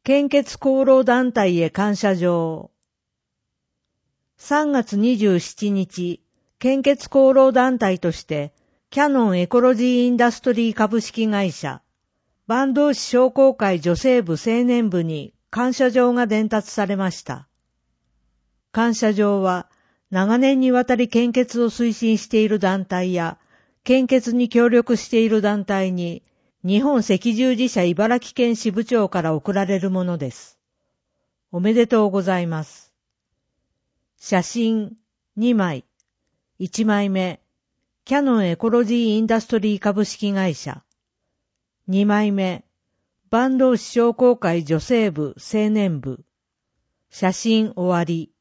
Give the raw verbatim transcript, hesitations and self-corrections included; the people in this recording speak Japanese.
献血功労団体へ感謝状。さんがつにじゅうしちにち、献血功労団体として、キャノンエコロジーインダストリー株式会社、坂東市商工会女性部青年部に感謝状が伝達されました。感謝状は、長年にわたり献血を推進している団体や、献血に協力している団体に、日本赤十字社茨城県支部長から贈られるものです。おめでとうございます。写真にまい。いちまいめ、キャノンエコロジーインダストリー株式会社。にまいめ、坂東市商工会女性部青年部。写真終わり。